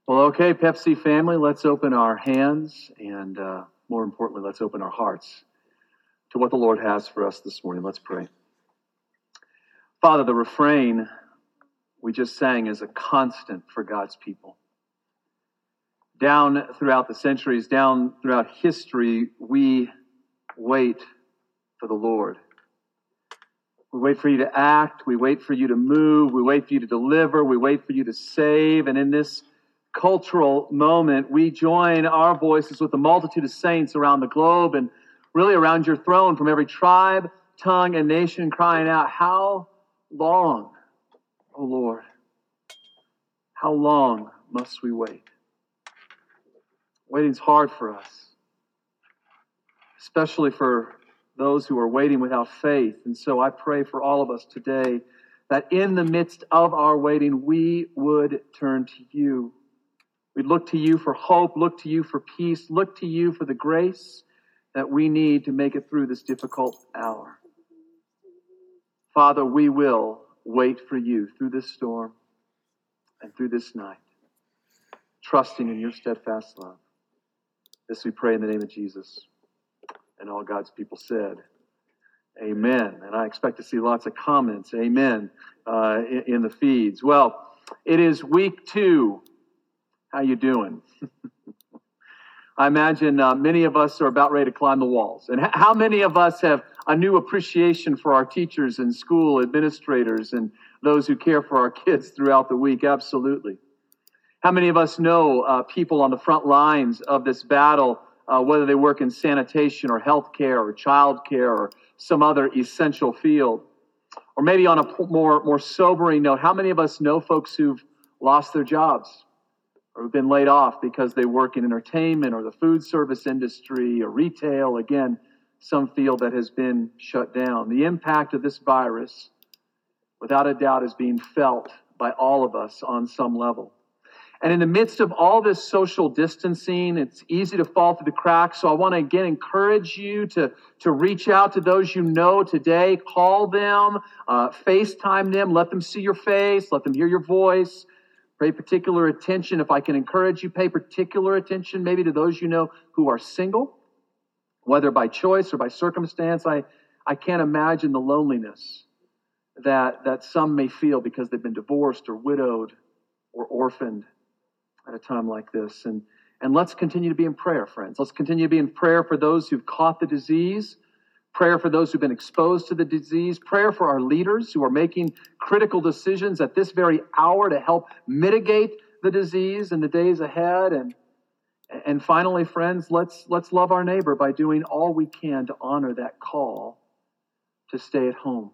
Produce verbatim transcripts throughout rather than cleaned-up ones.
Well, okay, Pepsi family, let's open our hands and uh, more importantly, let's open our hearts to what the Lord has for us this morning. Let's pray. Father, the refrain we just sang is a constant for God's people. Down throughout the centuries, down throughout history, we wait for the Lord. We wait for you to act. We wait for you to move. We wait for you to deliver. We wait for you to save. And in this cultural moment, we join our voices with the multitude of saints around the globe and really around your throne from every tribe, tongue, and nation crying out, how long, O Lord? How long must we wait? Waiting's hard for us, especially for those who are waiting without faith. And so I pray for all of us today that in the midst of our waiting, we would turn to you. We'd look to you for hope, look to you for peace, look to you for the grace that we need to make it through this difficult hour. Father, we will wait for you through this storm and through this night, trusting in your steadfast love. This we pray in the name of Jesus. And all God's people said, amen. And I expect to see lots of comments, amen, uh, in, in the feeds. Well, it is week two. How you doing? I imagine uh, many of us are about ready to climb the walls. And h- how many of us have a new appreciation for our teachers and school administrators and those who care for our kids throughout the week? Absolutely. How many of us know uh, people on the front lines of this battle, uh, whether they work in sanitation or healthcare or childcare or some other essential field? Or maybe on a p- more, more sobering note, how many of us know folks who've lost their jobs or have been laid off because they work in entertainment or the food service industry or retail? Again, some field that has been shut down. The impact of this virus, without a doubt, is being felt by all of us on some level. And in the midst of all this social distancing, it's easy to fall through the cracks. So I want to again encourage you to, to reach out to those you know today. Call them, uh, FaceTime them, let them see your face, let them hear your voice. Pay particular attention. If I can encourage you, pay particular attention maybe to those you know who are single, whether by choice or by circumstance. I, I can't imagine the loneliness that, that some may feel because they've been divorced or widowed or orphaned at a time like this. And, and let's continue to be in prayer, friends. Let's continue to be in prayer for those who've caught the disease, prayer for those who've been exposed to the disease, prayer for our leaders who are making critical decisions at this very hour to help mitigate the disease in the days ahead. And, and finally, friends, let's, let's love our neighbor by doing all we can to honor that call to stay at home.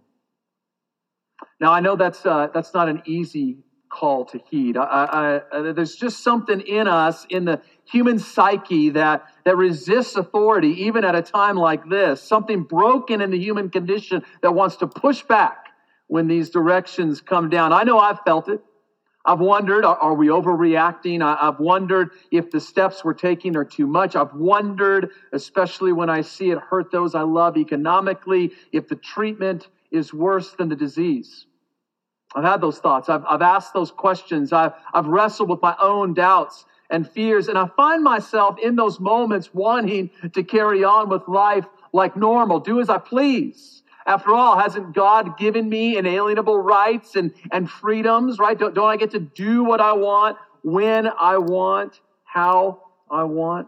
Now, I know that's, uh, that's not an easy call to heed. I, I, I, there's just something in us, in the human psyche that, that resists authority, even at a time like this. Something broken in the human condition that wants to push back when these directions come down. I know I've felt it. I've wondered, are, are we overreacting? I, I've wondered if the steps we're taking are too much. I've wondered, especially when I see it hurt those I love economically, if the treatment is worse than the disease. I've had those thoughts. I've, I've asked those questions. I've, I've wrestled with my own doubts and fears. And I find myself in those moments wanting to carry on with life like normal, do as I please. After all, hasn't God given me inalienable rights and, and freedoms, right? Don't, don't I get to do what I want, when I want, how I want?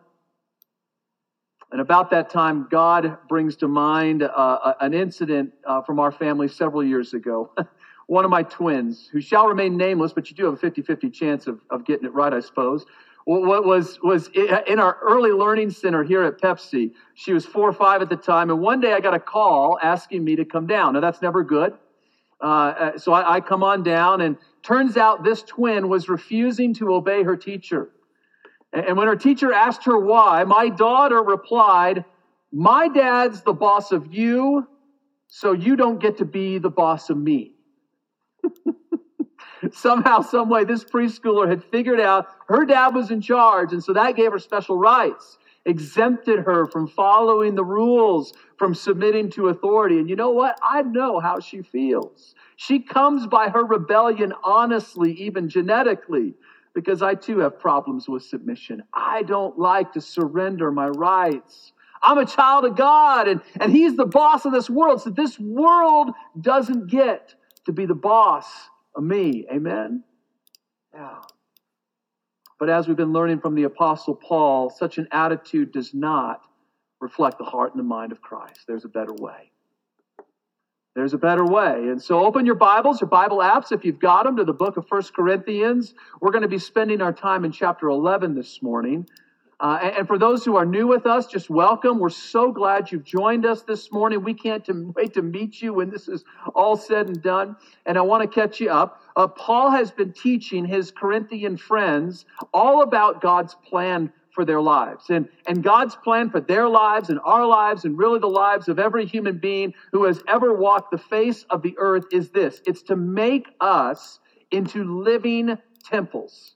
And about that time, God brings to mind uh, an incident uh, from our family several years ago. One of my twins, who shall remain nameless, but you do have a fifty-fifty chance of, of getting it right, I suppose, what was, was in our early learning center here at Pepsi. She was four or five at the time, and one day I got a call asking me to come down. Now, that's never good. Uh, so I, I come on down, and turns out this twin was refusing to obey her teacher. And, and when her teacher asked her why, my daughter replied, "My dad's the boss of you, so you don't get to be the boss of me." Somehow, some way, this preschooler had figured out her dad was in charge, and so that gave her special rights, exempted her from following the rules, from submitting to authority. And you know what? I know how she feels. She comes by her rebellion honestly, even genetically. because I too have problems with submission. I don't like to surrender my rights. I'm a child of God, and, and He's the boss of this world, so this world doesn't get to be the boss of me. Amen? Yeah. But as we've been learning from the Apostle Paul, such an attitude does not reflect the heart and the mind of Christ. There's a better way. There's a better way. And so open your Bibles, your Bible apps, if you've got them, to the book of First Corinthians. We're going to be spending our time in chapter eleven this morning. Uh, and, and for those who are new with us, just welcome. We're so glad you've joined us this morning. We can't to, wait to meet you when this is all said and done. And I want to catch you up. Uh, Paul has been teaching his Corinthian friends all about God's plan for their lives. And, and God's plan for their lives and our lives and really the lives of every human being who has ever walked the face of the earth is this. It's to make us into living temples,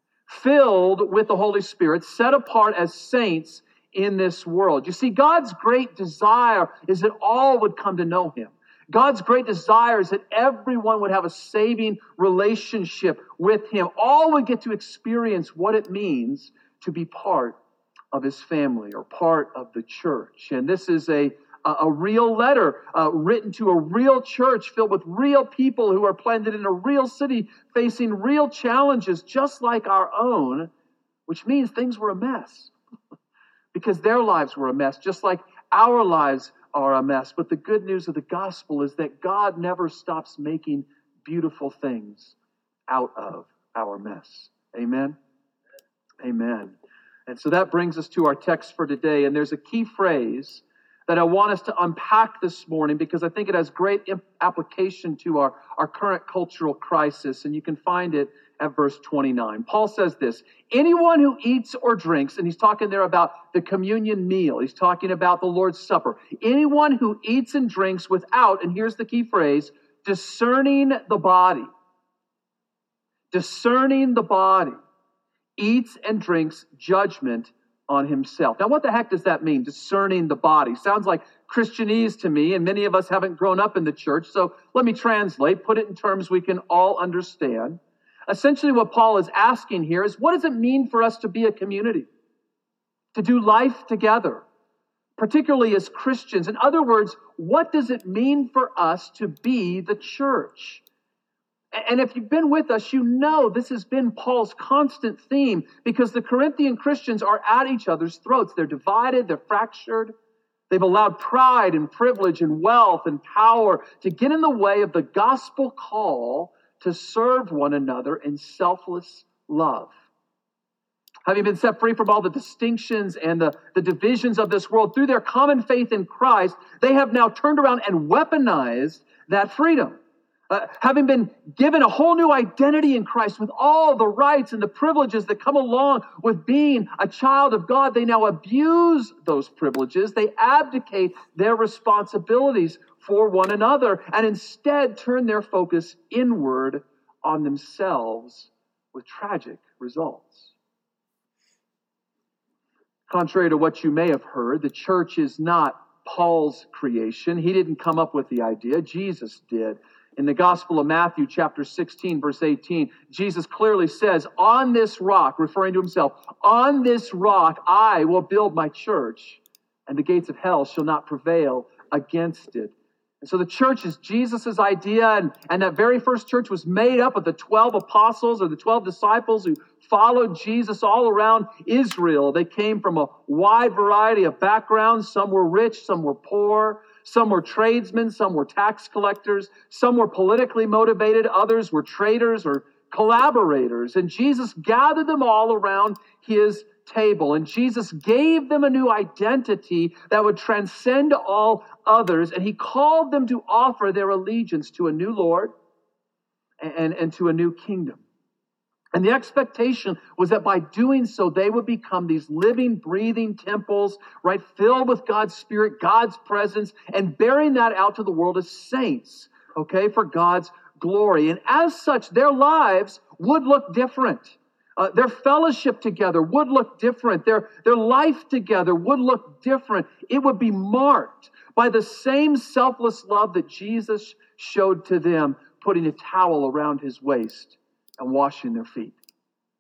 filled with the Holy Spirit, set apart as saints in this world. You see, God's great desire is that all would come to know Him. God's great desire is that everyone would have a saving relationship with Him. All would get to experience what it means to be part of His family or part of the church. And this is a, a, a real letter uh, written to a real church filled with real people who are planted in a real city facing real challenges just like our own, which means things were a mess because their lives were a mess, just like our lives are a mess. But the good news of the gospel is that God never stops making beautiful things out of our mess. Amen? Amen. And so that brings us to our text for today. And there's a key phrase that I want us to unpack this morning because I think it has great imp- application to our, our current cultural crisis. And you can find it at verse twenty-nine. Paul says this: anyone who eats or drinks, and he's talking there about the communion meal. He's talking about the Lord's Supper. Anyone who eats and drinks without, and here's the key phrase, discerning the body. Discerning the body. Eats and drinks judgment on himself. Now, what the heck does that mean? Discerning the body. Sounds like Christianese to me, and many of us haven't grown up in the church. So let me translate, put it in terms we can all understand. Essentially, what Paul is asking here is, what does it mean for us to be a community? To do life together, particularly as Christians. In other words, what does it mean for us to be the church? And if you've been with us, you know this has been Paul's constant theme because the Corinthian Christians are at each other's throats. They're divided, they're fractured. They've allowed pride and privilege and wealth and power to get in the way of the gospel call to serve one another in selfless love. Having been set free from all the distinctions and the, the divisions of this world through their common faith in Christ, they have now turned around and weaponized that freedom. Uh, having been given a whole new identity in Christ with all the rights and the privileges that come along with being a child of God, they now abuse those privileges. They abdicate their responsibilities for one another and instead turn their focus inward on themselves with tragic results. Contrary to what you may have heard, the church is not Paul's creation. He didn't come up with the idea. Jesus did. In the Gospel of Matthew, chapter sixteen, verse eighteen, Jesus clearly says, on this rock, referring to himself, on this rock I will build my church, and the gates of hell shall not prevail against it. And so the church is Jesus' idea, and, and that very first church was made up of the twelve apostles or the twelve disciples who followed Jesus all around Israel. They came from a wide variety of backgrounds. Some were rich, some were poor. Some were tradesmen, some were tax collectors, some were politically motivated, others were traitors or collaborators. And Jesus gathered them all around his table. And Jesus gave them a new identity that would transcend all others. And he called them to offer their allegiance to a new Lord and, and to a new kingdom. And the expectation was that by doing so, they would become these living, breathing temples, right, filled with God's Spirit, God's presence, and bearing that out to the world as saints, okay, for God's glory. And as such, their lives would look different. Uh, their fellowship together would look different. Their, their life together would look different. It would be marked by the same selfless love that Jesus showed to them, putting a towel around his waist and washing their feet.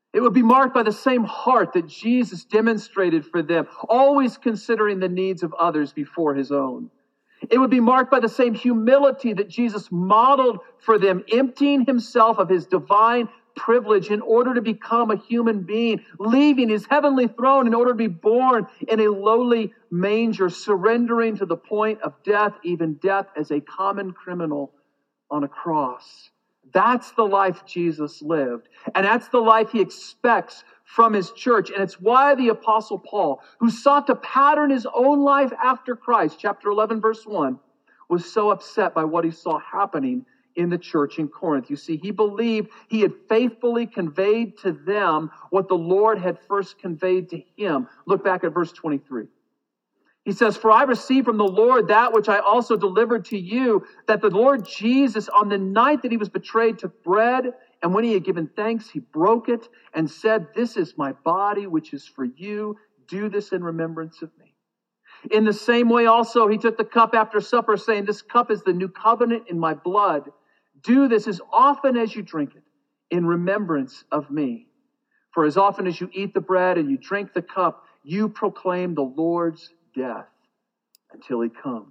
It would be marked by the same heart that Jesus demonstrated for them, always considering the needs of others before his own. It would be marked by the same humility that Jesus modeled for them, emptying himself of his divine privilege in order to become a human being, leaving his heavenly throne in order to be born in a lowly manger, surrendering to the point of death, even death as a common criminal on a cross. That's the life Jesus lived. And that's the life he expects from his church. And it's why the Apostle Paul, who sought to pattern his own life after Christ, chapter eleven, verse one, was so upset by what he saw happening in the church in Corinth. You see, he believed he had faithfully conveyed to them what the Lord had first conveyed to him. Look back at verse twenty-three. He says, "For I received from the Lord that which I also delivered to you, that the Lord Jesus, on the night that he was betrayed, took bread, and when he had given thanks, he broke it and said, 'This is my body, which is for you. Do this in remembrance of me.' In the same way also, he took the cup after supper, saying, 'This cup is the new covenant in my blood. Do this as often as you drink it in remembrance of me. For as often as you eat the bread and you drink the cup, you proclaim the Lord's death until he comes."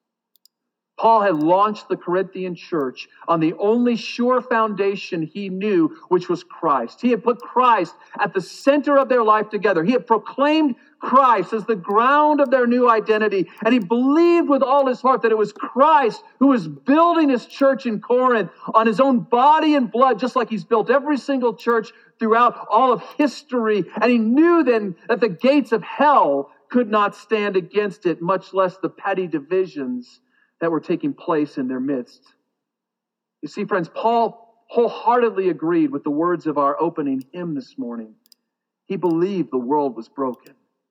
Paul had launched the Corinthian church on the only sure foundation he knew, which was Christ. He had put Christ at the center of their life together. He had proclaimed Christ as the ground of their new identity. And he believed with all his heart that it was Christ who was building his church in Corinth on his own body and blood, just like he's built every single church throughout all of history. And he knew then that the gates of hell could not stand against it, much less the petty divisions that were taking place in their midst. You see, friends, Paul wholeheartedly agreed with the words of our opening hymn this morning. He believed the world was broken.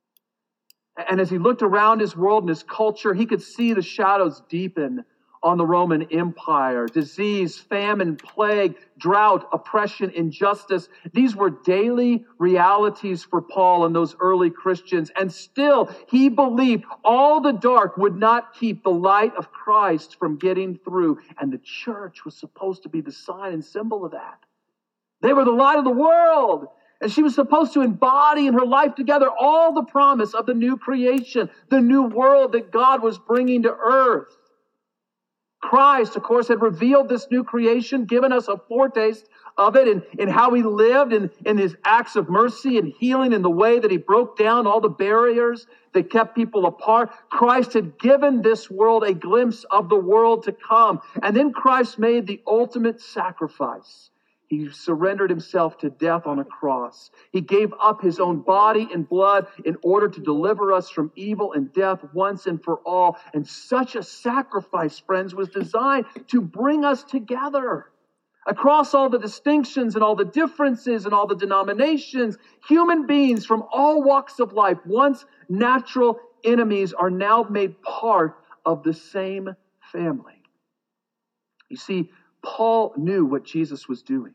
And as he looked around his world and his culture, he could see the shadows deepen on the Roman Empire. Disease, famine, plague, drought, oppression, injustice. These were daily realities for Paul and those early Christians. And still, he believed all the dark would not keep the light of Christ from getting through. And the church was supposed to be the sign and symbol of that. They were the light of the world. And she was supposed to embody in her life together all the promise of the new creation, the new world that God was bringing to earth. Christ, of course, had revealed this new creation, given us a foretaste of it in, in how he lived, in, in his acts of mercy and healing, in the way that he broke down all the barriers that kept people apart. Christ had given this world a glimpse of the world to come. And then Christ made the ultimate sacrifice. He surrendered himself to death on a cross. He gave up his own body and blood in order to deliver us from evil and death once and for all. And such a sacrifice, friends, was designed to bring us together. Across all the distinctions and all the differences and all the denominations, human beings from all walks of life, once natural enemies, are now made part of the same family. You see, Paul knew what Jesus was doing.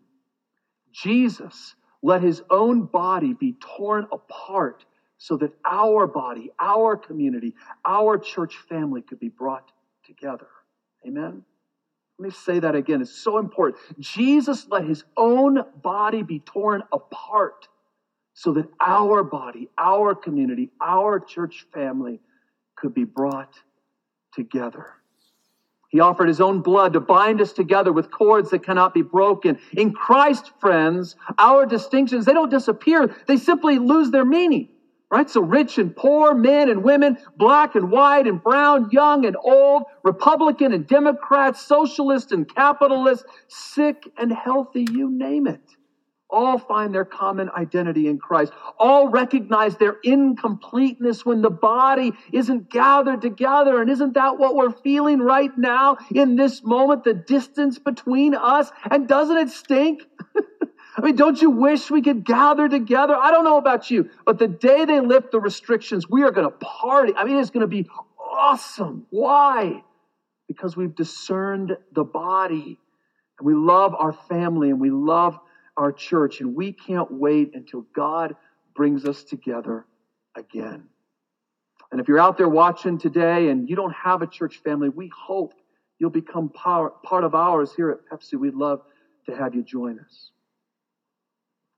Jesus let his own body be torn apart so that our body, our community, our church family could be brought together. Amen? Let me say that again. It's so important. Jesus let his own body be torn apart so that our body, our community, our church family could be brought together. He offered his own blood to bind us together with cords that cannot be broken. In Christ, friends, our distinctions, they don't disappear. They simply lose their meaning, right? So rich and poor, men and women, black and white and brown, young and old, Republican and Democrat, socialist and capitalist, sick and healthy, you name it. All find their common identity in Christ. All recognize their incompleteness when the body isn't gathered together. And isn't that what we're feeling right now in this moment? The distance between us. And doesn't it stink? I mean, don't you wish we could gather together? I don't know about you, but the day they lift the restrictions, we are going to party. I mean, it's going to be awesome. Why? Because we've discerned the body. And we love our family and we love our church, and we can't wait until God brings us together again. And if you're out there watching today and you don't have a church family, we hope you'll become power, part of ours here at Pepsi. We'd love to have you join us.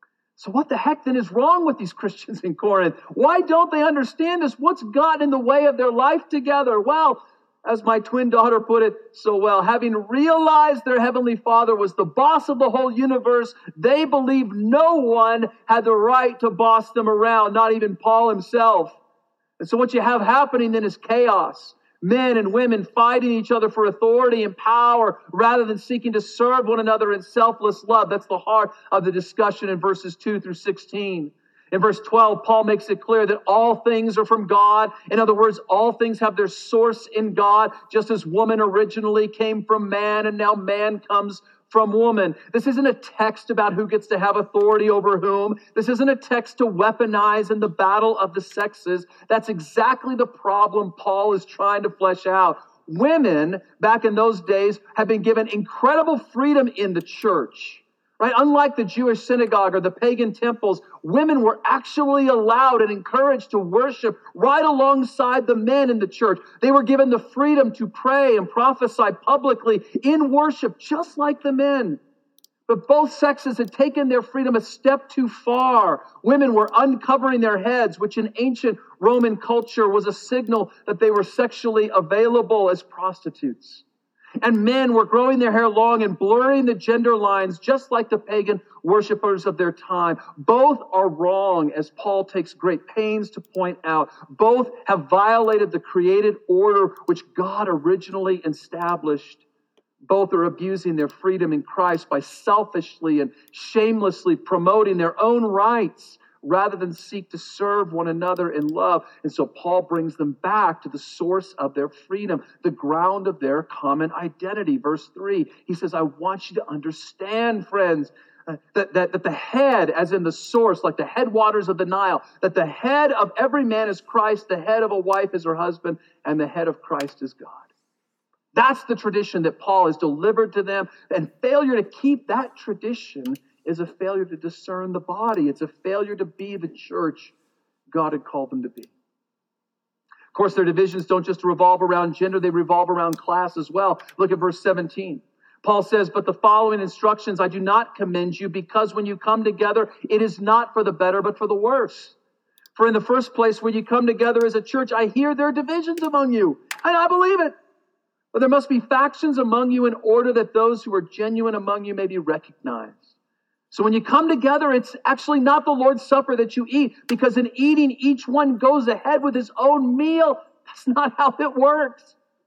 So what the heck then is wrong with these Christians in Corinth? Why don't they understand this? What's gotten in the way of their life together? Well, as my twin daughter put it so well, having realized their heavenly Father was the boss of the whole universe, they believed no one had the right to boss them around, not even Paul himself. And so what you have happening then is chaos. Men and women fighting each other for authority and power rather than seeking to serve one another in selfless love. That's the heart of the discussion in verses two through sixteen. In verse twelve, Paul makes it clear that all things are from God. In other words, all things have their source in God, just as woman originally came from man and now man comes from woman. This isn't a text about who gets to have authority over whom. This isn't a text to weaponize in the battle of the sexes. That's exactly the problem Paul is trying to flesh out. Women, back in those days, have been given incredible freedom in the church. Right? Unlike the Jewish synagogue or the pagan temples, women were actually allowed and encouraged to worship right alongside the men in the church. They were given the freedom to pray and prophesy publicly in worship, just like the men. But both sexes had taken their freedom a step too far. Women were uncovering their heads, which in ancient Roman culture was a signal that they were sexually available as prostitutes. And men were growing their hair long and blurring the gender lines, just like the pagan worshipers of their time. Both are wrong, as Paul takes great pains to point out. Both have violated the created order which God originally established. Both are abusing their freedom in Christ by selfishly and shamelessly promoting their own rights rather than seek to serve one another in love. And so Paul brings them back to the source of their freedom, the ground of their common identity. Verse three, he says, I want you to understand, friends, uh, that, that, that the head, as in the source, like the headwaters of the Nile, that the head of every man is Christ, the head of a wife is her husband, and the head of Christ is God. That's the tradition that Paul has delivered to them, and failure to keep that tradition is a failure to discern the body. It's a failure to be the church God had called them to be. Of course, their divisions don't just revolve around gender, they revolve around class as well. Look at verse seventeen. Paul says, but the following instructions I do not commend you, because when you come together, it is not for the better, but for the worse. For in the first place, when you come together as a church, I hear there are divisions among you, and I believe it. But there must be factions among you in order that those who are genuine among you may be recognized. So when you come together, it's actually not the Lord's Supper that you eat, because in eating, each one goes ahead with his own meal. That's not how it works.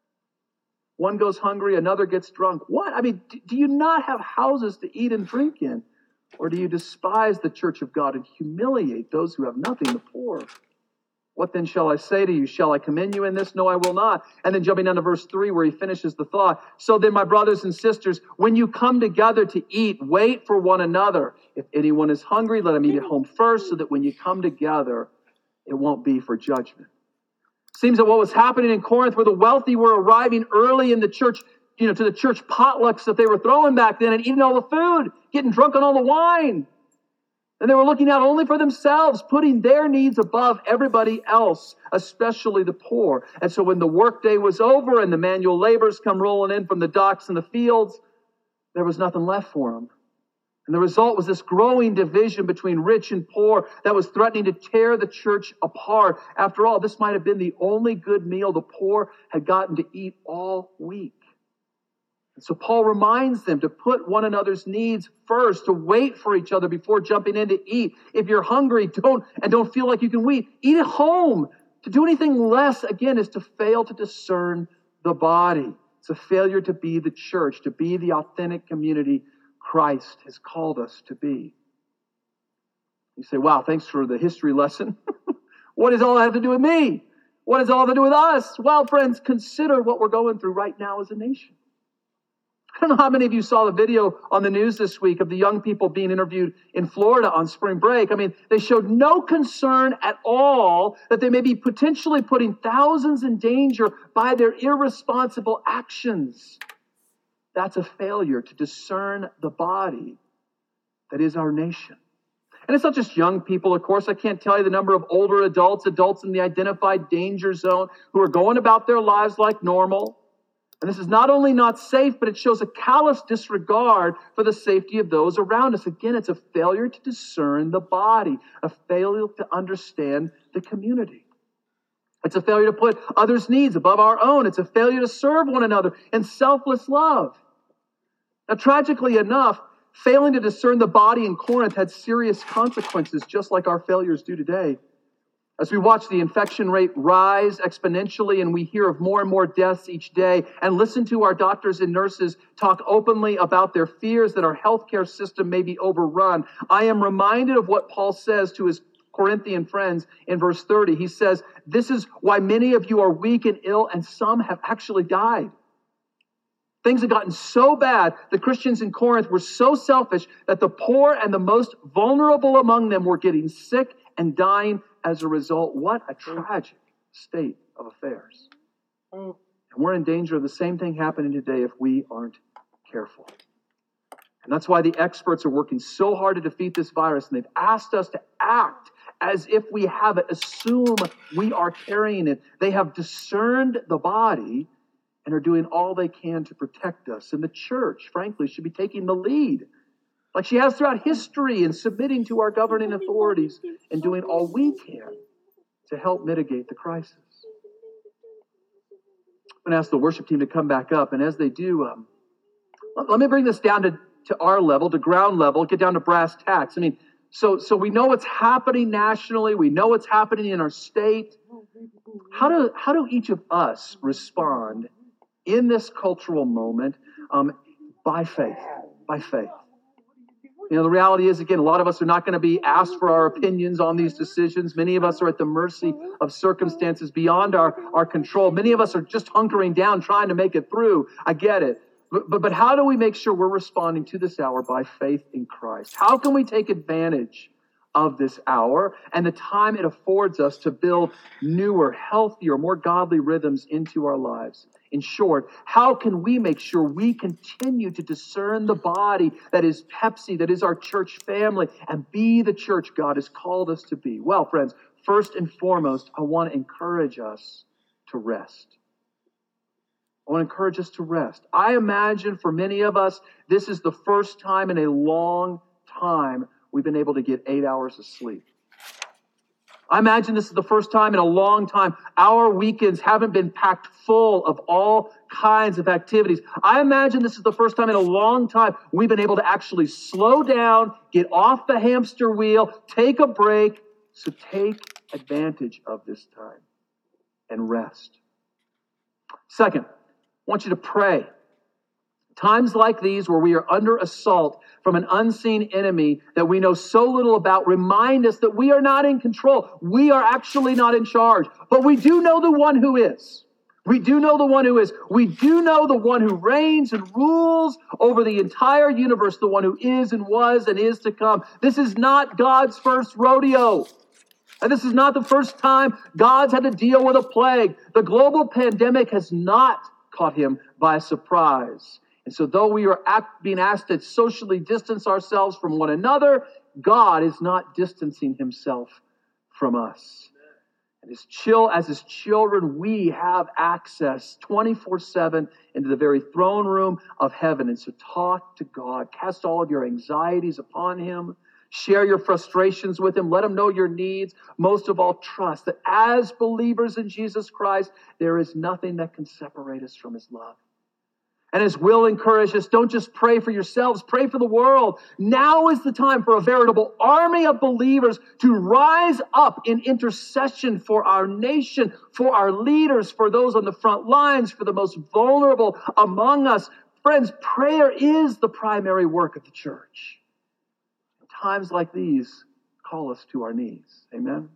One goes hungry, another gets drunk. What? I mean, do you not have houses to eat and drink in? Or do you despise the church of God and humiliate those who have nothing, the poor? What then shall I say to you? Shall I commend you in this? No, I will not. And then jumping down to verse three where he finishes the thought. So then, my brothers and sisters, when you come together to eat, wait for one another. If anyone is hungry, let him eat at home first, so that when you come together, it won't be for judgment. Seems that what was happening in Corinth, where the wealthy were arriving early in the church, you know, to the church potlucks that they were throwing back then and eating all the food, getting drunk on all the wine. And they were looking out only for themselves, putting their needs above everybody else, especially the poor. And so when the workday was over and the manual laborers come rolling in from the docks and the fields, there was nothing left for them. And the result was this growing division between rich and poor that was threatening to tear the church apart. After all, this might have been the only good meal the poor had gotten to eat all week. And so Paul reminds them to put one another's needs first, to wait for each other before jumping in to eat. If you're hungry, don't and don't feel like you can wait, eat at home. To do anything less, again, is to fail to discern the body. It's a failure to be the church, to be the authentic community Christ has called us to be. You say, wow, thanks for the history lesson. What does all that have to do with me? What does all that have to do with us? Well, friends, consider what we're going through right now as a nation. I don't know how many of you saw the video on the news this week of the young people being interviewed in Florida on spring break. I mean, they showed no concern at all that they may be potentially putting thousands in danger by their irresponsible actions. That's a failure to discern the body that is our nation. And it's not just young people, of course. I can't tell you the number of older adults, adults in the identified danger zone who are going about their lives like normal. And this is not only not safe, but it shows a callous disregard for the safety of those around us. Again, it's a failure to discern the body, a failure to understand the community. It's a failure to put others' needs above our own. It's a failure to serve one another in selfless love. Now, tragically enough, failing to discern the body in Corinth had serious consequences, just like our failures do today. As we watch the infection rate rise exponentially and we hear of more and more deaths each day and listen to our doctors and nurses talk openly about their fears that our healthcare system may be overrun, I am reminded of what Paul says to his Corinthian friends in verse thirty. He says, "This is why many of you are weak and ill, and some have actually died." Things had gotten so bad, the Christians in Corinth were so selfish that the poor and the most vulnerable among them were getting sick and dying as a result. What a tragic state of affairs. And we're in danger of the same thing happening today if we aren't careful. And that's why the experts are working so hard to defeat this virus, and they've asked us to act as if we have it, assume we are carrying it. They have discerned the body and are doing all they can to protect us. And the church, frankly, should be taking the lead, like she has throughout history, in submitting to our governing authorities and doing all we can to help mitigate the crisis. I'm going to ask the worship team to come back up, and as they do, um, let, let me bring this down to, to our level, to ground level, get down to brass tacks. I mean, so, so we know what's happening nationally. We know what's happening in our state. How do, how do each of us respond in this cultural moment um, by faith, by faith? You know, the reality is, again, a lot of us are not going to be asked for our opinions on these decisions. Many of us are at the mercy of circumstances beyond our, our control. Many of us are just hunkering down, trying to make it through. I get it. But, but, but how do we make sure we're responding to this hour by faith in Christ? How can we take advantage of this hour and the time it affords us to build newer, healthier, more godly rhythms into our lives? In short, how can we make sure we continue to discern the body that is Pepsi, that is our church family, and be the church God has called us to be? Well, friends, first and foremost, I want to encourage us to rest. I want to encourage us to rest. I imagine for many of us, this is the first time in a long time we've been able to get eight hours of sleep. I imagine this is the first time in a long time our weekends haven't been packed full of all kinds of activities. I imagine this is the first time in a long time we've been able to actually slow down, get off the hamster wheel, take a break. So take advantage of this time and rest. Second, I want you to pray. Times like these, where we are under assault from an unseen enemy that we know so little about, remind us that we are not in control. We are actually not in charge. But we do know the one who is. We do know the one who is. We do know the one who reigns and rules over the entire universe, the one who is and was and is to come. This is not God's first rodeo. And this is not the first time God's had to deal with a plague. The global pandemic has not caught him by surprise. And so though we are act, being asked to socially distance ourselves from one another, God is not distancing himself from us. And as, chill, as his children, we have access twenty-four seven into the very throne room of heaven. And so talk to God. Cast all of your anxieties upon him. Share your frustrations with him. Let him know your needs. Most of all, trust that as believers in Jesus Christ, there is nothing that can separate us from his love. And as Will encouraged us, don't just pray for yourselves, pray for the world. Now is the time for a veritable army of believers to rise up in intercession for our nation, for our leaders, for those on the front lines, for the most vulnerable among us. Friends, prayer is the primary work of the church. Times like these call us to our knees. Amen?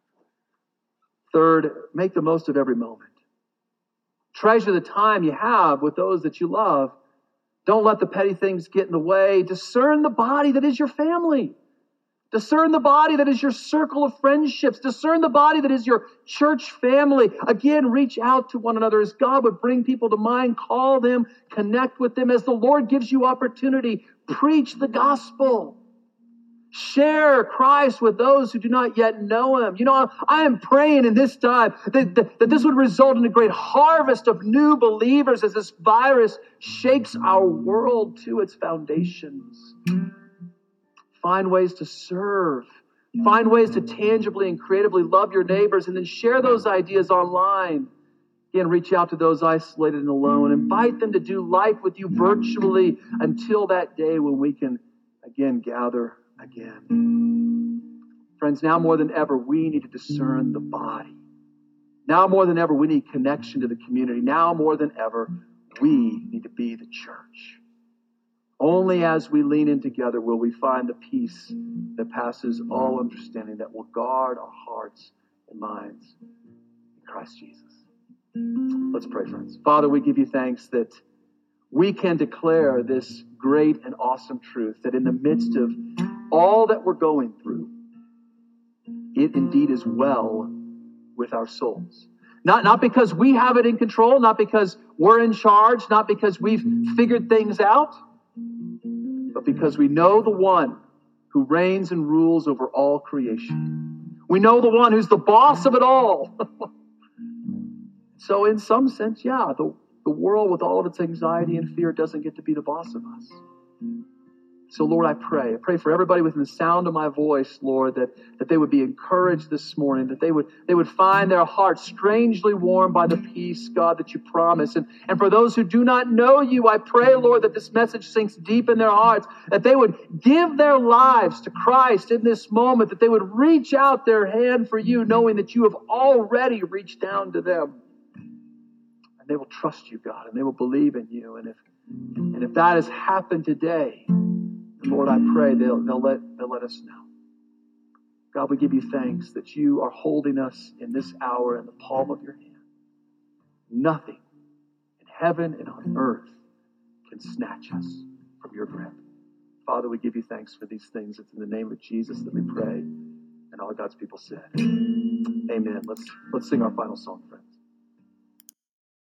Third, make the most of every moment. Treasure the time you have with those that you love. Don't let the petty things get in the way. Discern the body that is your family. Discern the body that is your circle of friendships. Discern the body that is your church family. Again, reach out to one another as God would bring people to mind. Call them, connect with them. As the Lord gives you opportunity, preach the gospel. Share Christ with those who do not yet know him. You know, I am praying in this time that, that, that this would result in a great harvest of new believers as this virus shakes our world to its foundations. Find ways to serve. Find ways to tangibly and creatively love your neighbors, and then share those ideas online. Again, reach out to those isolated and alone. Invite them to do life with you virtually until that day when we can again gather again. Friends, now more than ever, we need to discern the body. Now more than ever, we need connection to the community. Now more than ever, we need to be the church. Only as we lean in together will we find the peace that passes all understanding, that will guard our hearts and minds in Christ Jesus. Let's pray, friends. Father, we give you thanks that we can declare this great and awesome truth, that in the midst of all that we're going through, it indeed is well with our souls. Not, not because we have it in control, not because we're in charge, not because we've figured things out, but because we know the one who reigns and rules over all creation. We know the one who's the boss of it all. So in some sense, yeah, the, the world with all of its anxiety and fear doesn't get to be the boss of us. So Lord, I pray. I pray for everybody within the sound of my voice, Lord, that, that they would be encouraged this morning, that they would they would find their hearts strangely warmed by the peace, God, that you promise. And, and for those who do not know you, I pray, Lord, that this message sinks deep in their hearts, that they would give their lives to Christ in this moment, that they would reach out their hand for you, knowing that you have already reached down to them. And they will trust you, God, and they will believe in you. And if and if that has happened today, Lord, I pray they'll, they'll, let, they'll let us know. God, we give you thanks that you are holding us in this hour in the palm of your hand. Nothing in heaven and on earth can snatch us from your grip. Father, we give you thanks for these things. It's in the name of Jesus that we pray. And all God's people said, amen. Let's, let's sing our final song, friends.